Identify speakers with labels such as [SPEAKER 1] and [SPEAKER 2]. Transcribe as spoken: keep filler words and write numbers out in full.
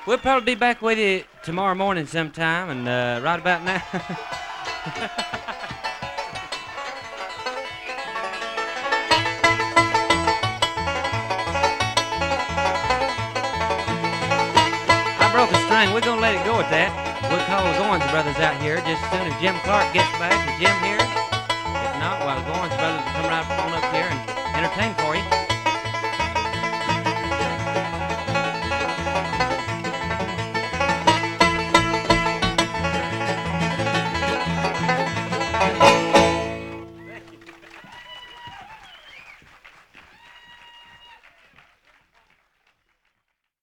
[SPEAKER 1] We'll probably be back with you tomorrow morning sometime, and uh, right about now. I broke a string. We're gonna let it go at that. We'll call the Goins brothers out here just as soon as Jim Clark gets back. Is Jim here? If not, well, the Goins brothers will come right on up here and entertain for you.